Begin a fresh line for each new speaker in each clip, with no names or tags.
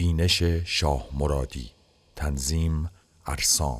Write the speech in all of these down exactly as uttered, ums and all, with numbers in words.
بینش شاه مرادی. تنظیم ارسام.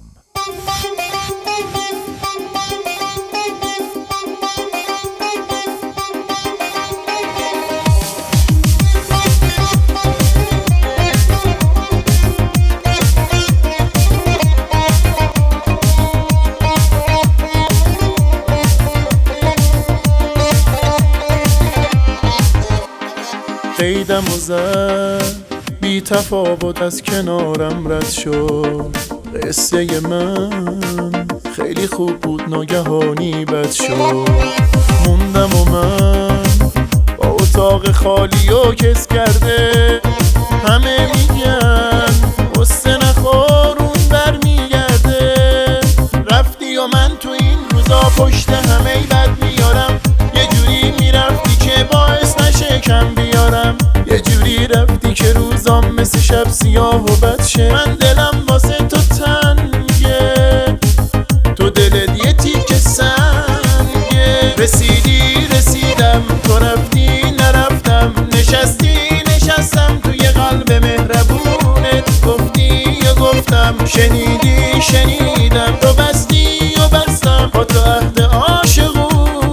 قیدم و زد بی تفاوت از کنارم رد شد. قصه من خیلی خوب بود ناگهانی بد شد. موندم و من با اتاق خالی و کس کرده. همه میگن قصه نخورون بر میگرده. رفتی و من تو این روزا پشت همه بد میارم. یه جوری میرفتی که باعث نشه کم بیارم. یه جوری رفتی که روزام مثل شب سیاه و بد شه. من دلم واسه تو تنگه، تو دلت یه تیکه سنگه. رسیدی رسیدم، تو رفتی نرفتم. نشستی نشستم توی قلب مهربونت. گفتی و گفتم، شنیدی شنیدم. تو بستی و بستم با تو عهد عاشقونت.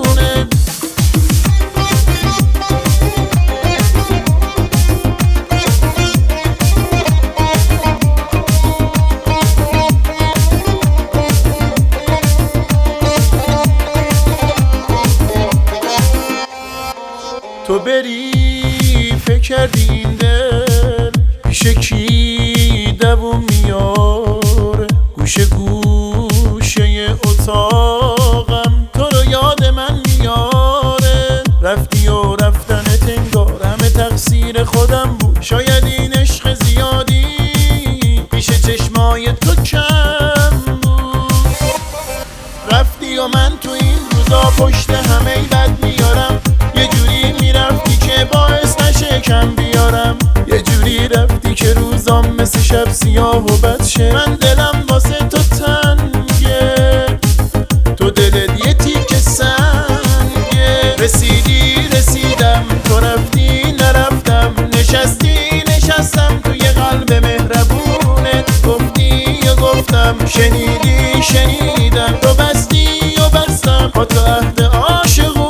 تو بری فکر کردی این دل پیش کی دووم میاره. گوشه گوشه اتاقم تو رو یاد من میاره. رفتی و رفتنت انگار همه تقصیر خودم بود. شاید این عشق زیادی پیش چشمای تو کم بود. رفتی و من تو این روزا پشت همه بد میارم. یه جوری میرفتی که باعث نشه کم بیارم. یه جوری رفتی که روزام مثل شب سیاه و بد شه. من دلم واسه تو تنگه، تو دلت یه تیکه سنگه. رسیدی رسیدم، تو رفتی نرفتم. نشستی نشستم توی قلب مهربونت. گفتی و گفتم، شنیدی شنیدم. تو بستی و بستم با تو عهد عاشق.